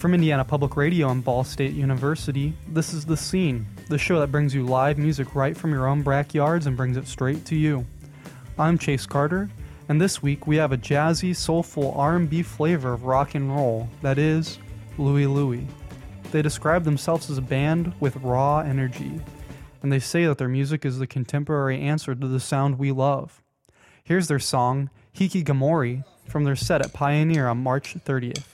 From Indiana Public Radio and Ball State University, this is The Scene, the show that brings you live music right from your own backyards and brings it straight to you. I'm Chase Carter, and this week we have a jazzy, soulful R&B flavor of rock and roll, that is, Louie Louie. They describe themselves as a band with raw energy, and they say that their music is the contemporary answer to the sound we love. Here's their song, Hikigamori, from their set at Pioneer on March 30th.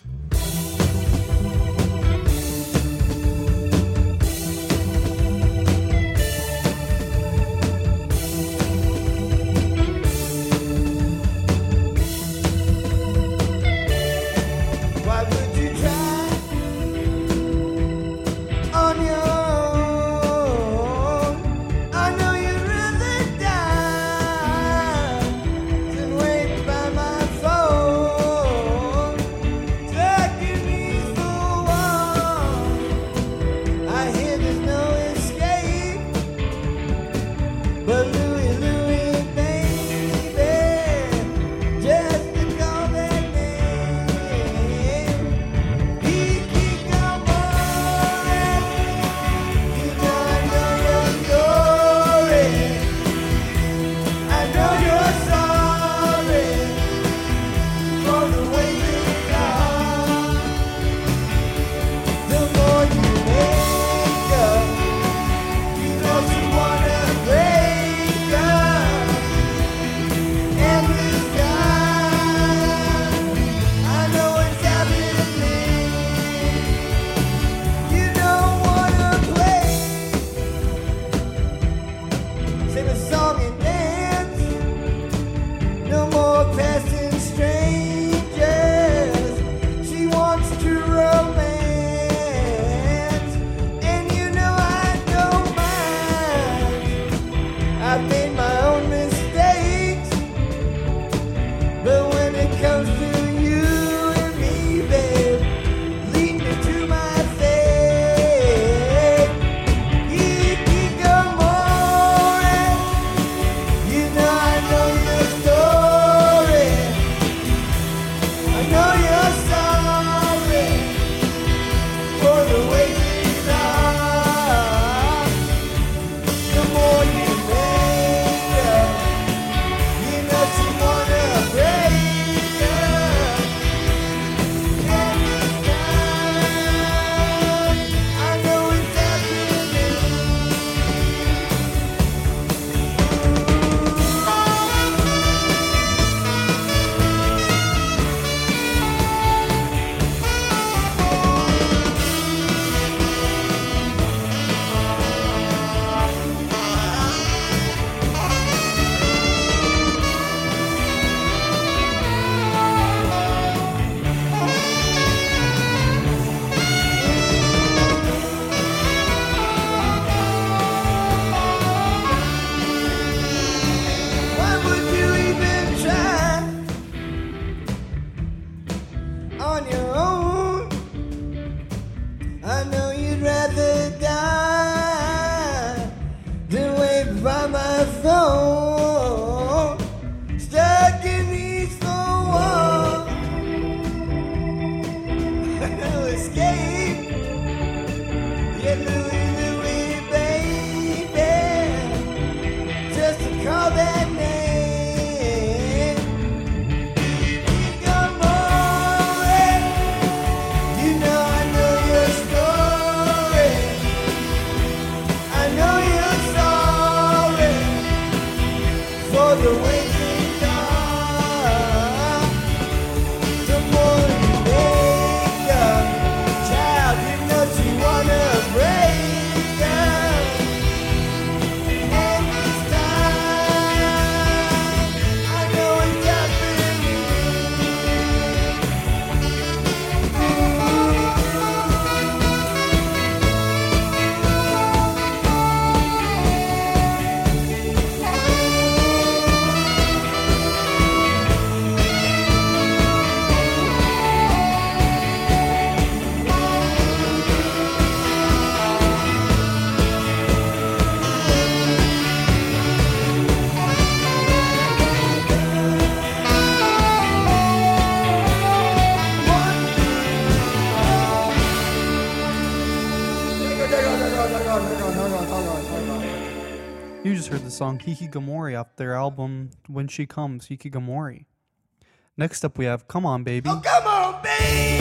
song Hikigamori off their album When She Comes, Hikigamori. Next up we have Come On Baby. Oh, come on, baby.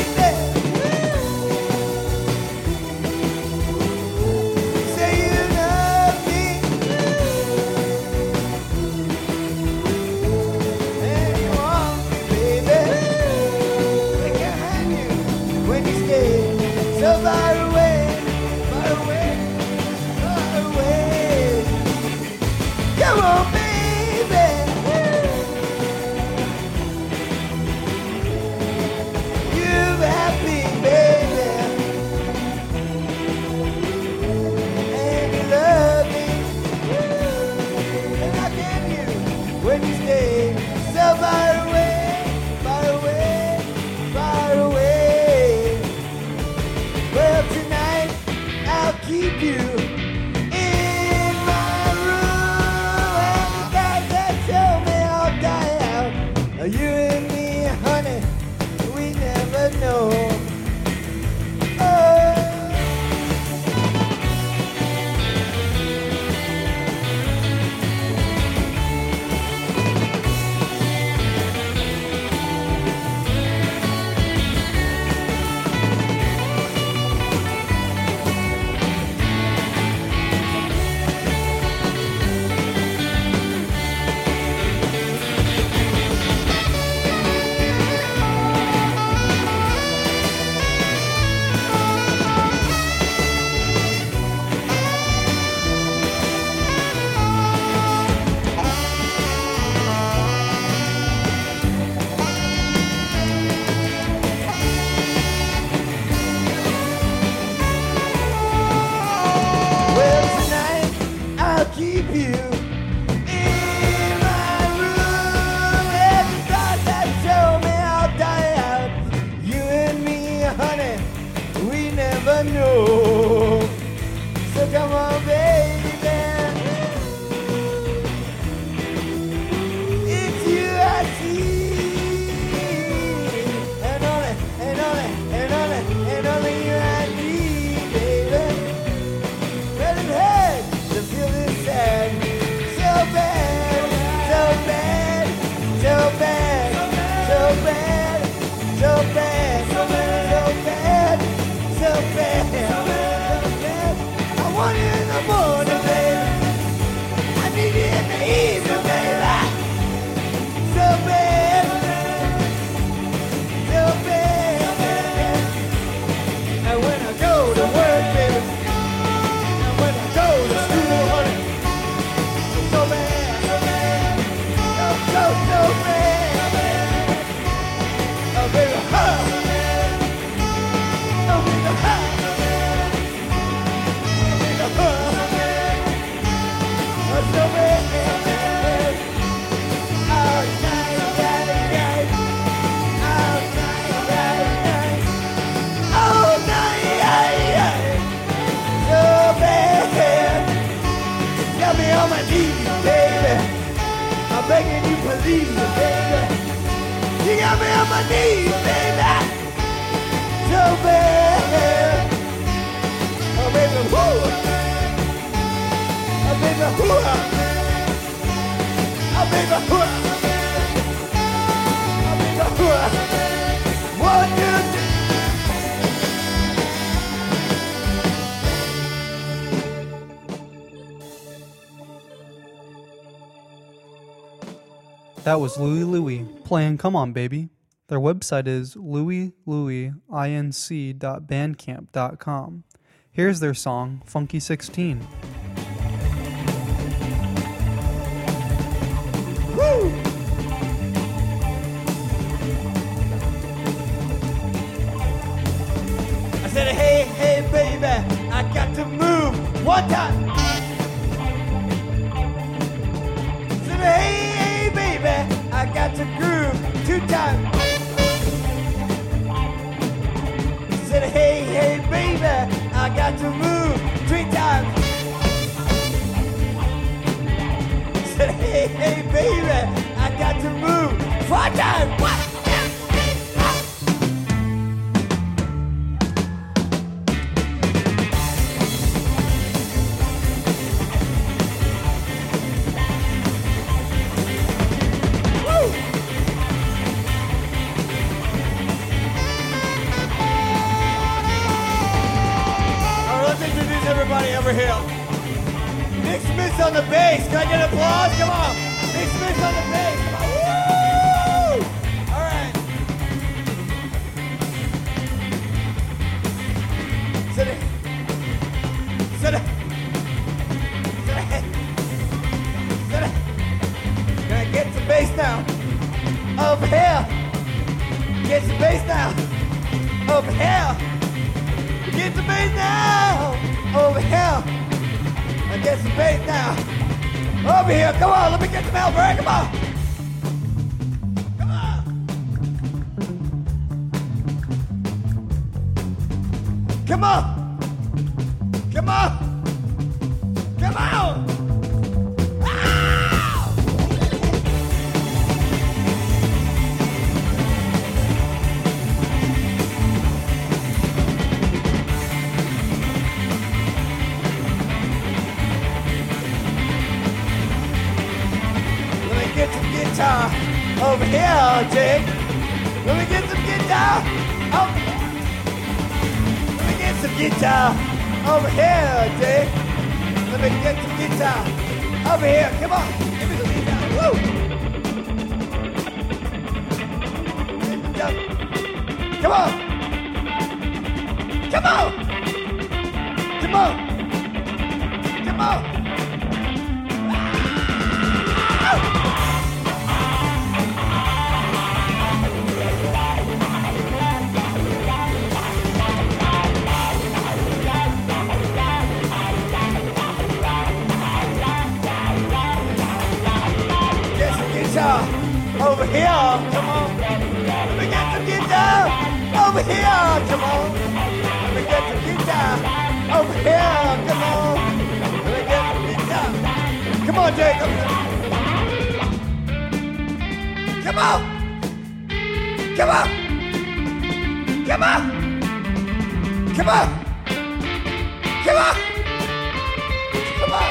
Say you love me. And you want me, baby. I can't have you when you stay so far away, far away, far away. Come on, baby. When you stay so far away, far away, far away. Well, tonight I'll keep you in my room, and the guys that show me I'll die out. You and me, honey, we never know. Keep you in my room, and the thoughts that show me I'll die out. You and me, honey, we never know. So come on, baby, it's you I see, and only, and only, and only, and only you I need, baby. Let it hurt to feel this sad, so bad, so bad, so bad, so bad, so bad, so bad, so bad, so bad. I want you in the morning, baby. I need you in the evening, baby. So bad, so bad. And when I go to work, baby, and when I go to school, honey, so bad, so bad, so bad. Oh, baby, huh? Oh, baby, huh? So bad. All night, night, night. All night, night, night. All night, night, night. So bad. Got me on my knees, baby. I'm begging you, please, baby. You got me on my knees, baby. So bad. Oh, baby, whoo. Oh, baby, whoo. Oh, baby, whoo. Oh, baby, whoo. One, two, three. That was Louie Louie playing Come On Baby. Their website is louielouieinc.bandcamp.com. Here's their song, Funky 16. Woo! I said, hey, hey, baby, I got to move one time. I said, hey, baby, I got to groove 2 times. I said, hey, baby, I got to move 3 times. I said, hey, baby, I got to move 4 times. What? over here. Nick Smith's on the bass. Can I get an applause? Come on. Nick Smith's on the bass. Come on. Woo! All right. Sit it. Sit it. Sit it. Sit it. Can I get some bass now? Over here. Get some bass now. Over here. Get some bass now. Over here. I get some bass now. Over here. Come on. Let me get some Albury. Come on. Come on. Come on. Come on. Come on. Get some guitar over here, Jake. Let me get some guitar. Oh. Let me get some guitar over here, Jake. Let me get some guitar over here. Come on, give me some guitar. Woo! Come on. Come on. Come on. Come on. Over here, come on. Let me get some guitar. Over here, come on. Let me get some guitar. Over here, come on. Let me get some guitar. Come on, Jacob. Come on. Come on. Come on. Come on. Come on. Come on.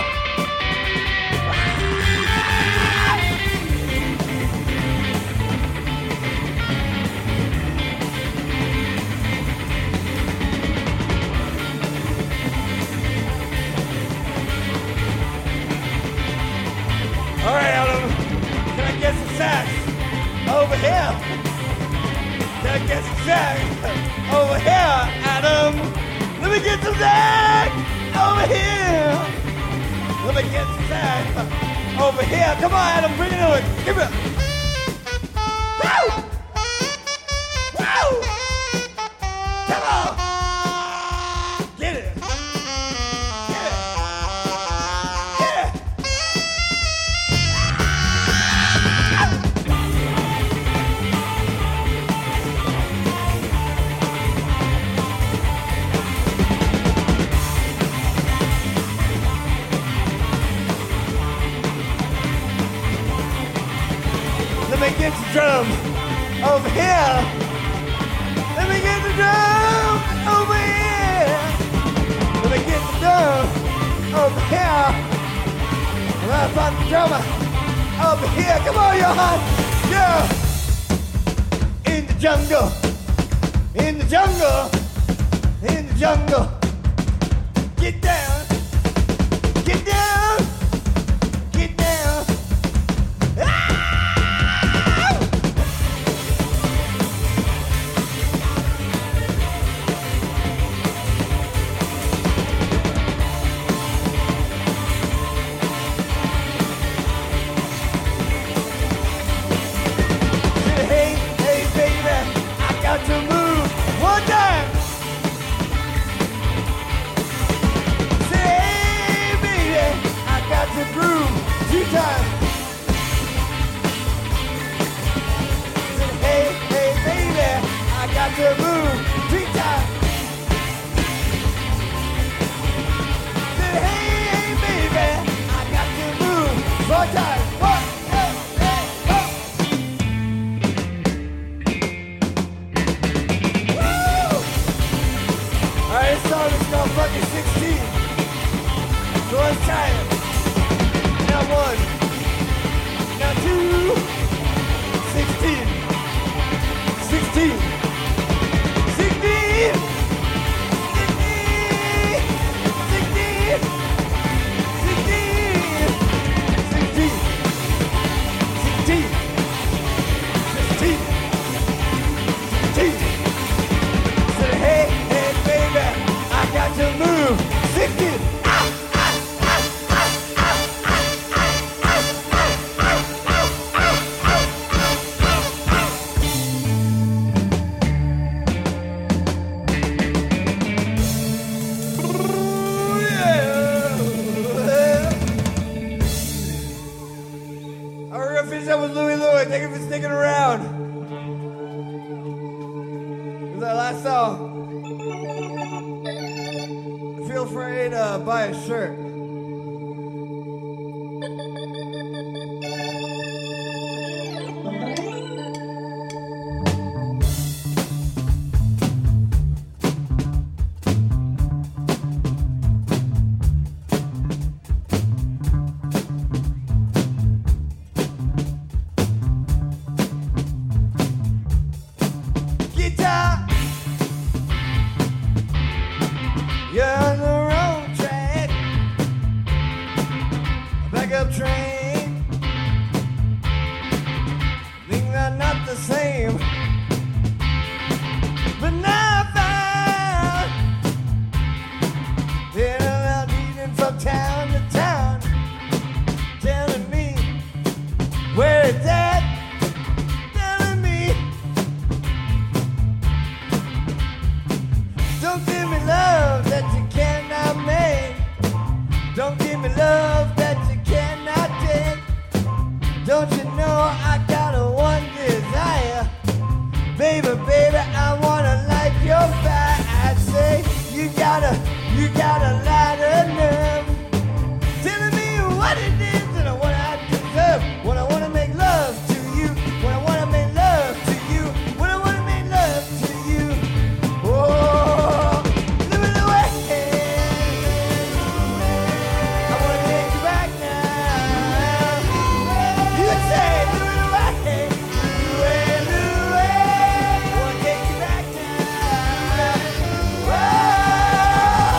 All right, Adam, can I get some sax over here? Can I get some sax over here, Adam? Let me get some sax over here. Let me get some sax over here. Come on, Adam, bring it on. Give it. Woo! Woo! Come on. Get it. Get it. Get it. Let me get the drums over here. Let me get the drums over here. Let me get the drums over here. And I find the drummer over here. Come on, Johan. Yeah. In the jungle. In the jungle. In the jungle. Get down. Get down. Get down. To move one time. Say, hey, baby, I got to groove 2 times. Say, hey, baby, I got to move 3 times. Say, hey, baby, I got to move 4 times. 1, 2, 3, 4. Alright, this song is called Fucking 16. So let's try it. Now 1. Now 2. 16. 16. 16. 16. 16. This is our last song. Feel free to buy a shirt. Guitar, you're on the wrong track. Backup train, things are not the same. But now I found that I'm leading from town to town, telling me where it's at, telling me. Don't give me love that you cannot make. Don't give me love that you cannot take. Don't you know I got a one desire? Baby, baby, I wanna light your fire. I'd say you got a lot of nerve, telling me what it is and what I deserve. When I wanna make love to you, when I wanna make love to you, when I wanna make love to you. Oh, live it away. I wanna take you back now. You say, live it away. Live it away. I wanna take you back now. Oh,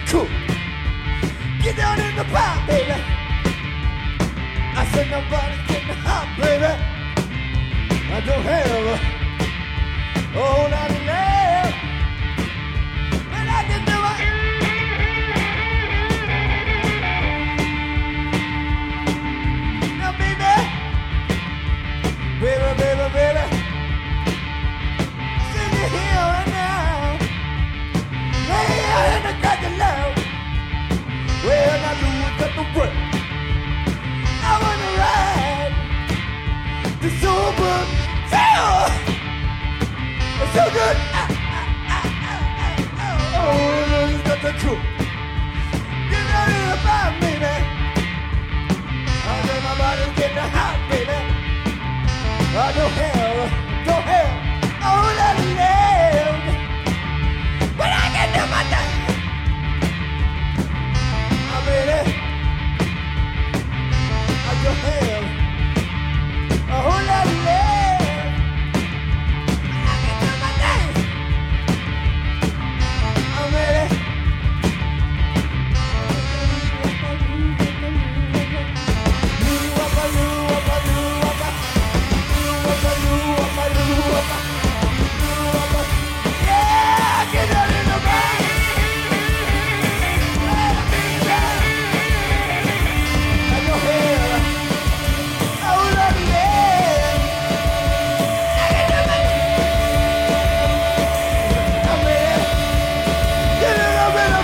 cool. Get down in the pot, baby. I said nobody's getting hot, baby. I don't have a whole lot of love, but I can do it. Now, baby, baby, baby, baby, sing it here right now. Hey, I had to cut the love. Well, I lose at the work. I wanna ride the sober feel. It's so good. Oh, it's got the truth. Get out of the bar, baby. I said my body's getting hot, baby. I don't have all that love, but I can do my thing. I baby, I don't have a whole lot of love, but I can do my thing. I'm ready. Yeah, get out in the back. I don't have a whole lot of love. I can do my thing. I'm ready. Get it up in the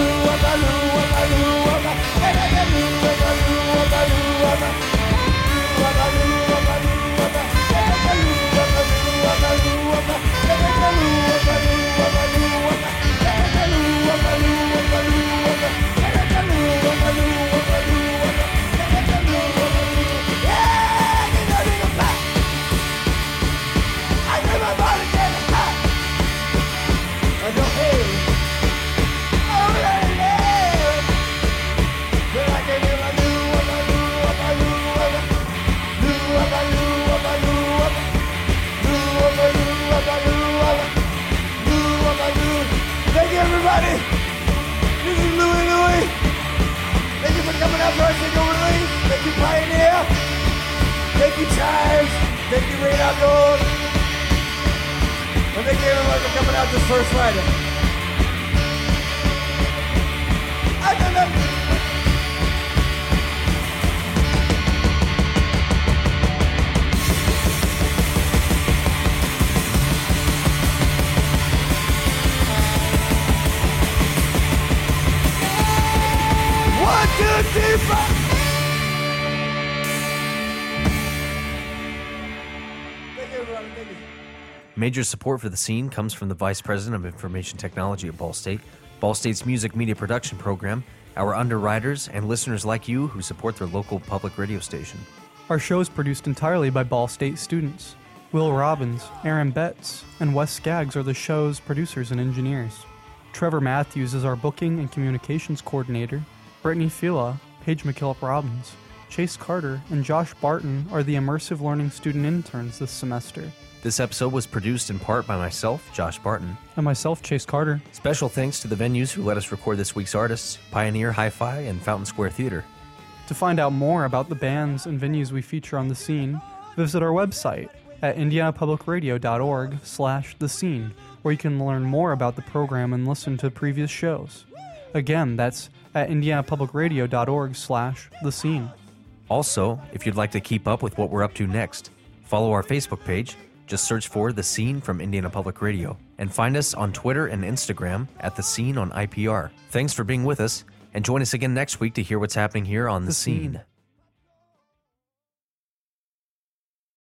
Thank you, everybody. This is Louie. Thank you for coming out for our single release. Thank you, Pioneer. Thank you, Chives. Thank you, Rain Outdoors. And thank you, everybody, for coming out this first Friday. I don't know. Major support for the scene comes from the Vice President of Information Technology at Ball State, Ball State's music media production program, our underwriters, and listeners like you who support their local public radio station. Our show is produced entirely by Ball State students. Will Robbins, Aaron Betts, and Wes Skaggs are the show's producers and engineers. Trevor Matthews is our booking and communications coordinator. Brittany Fila, Paige McKillop Robbins, Chase Carter, and Josh Barton are the immersive learning student interns this semester. This episode was produced in part by myself, Josh Barton. And myself, Chase Carter. Special thanks to the venues who let us record this week's artists, Pioneer Hi-Fi and Fountain Square Theater. To find out more about the bands and venues we feature on The Scene, visit our website at indianapublicradio.org/The Scene, where you can learn more about the program and listen to previous shows. Again, that's at indianapublicradio.org/The Scene. Also, if you'd like to keep up with what we're up to next, follow our Facebook page. Just search for The Scene from Indiana Public Radio, and find us on Twitter and Instagram at The Scene on IPR. Thanks for being with us, and join us again next week to hear what's happening here on The Scene.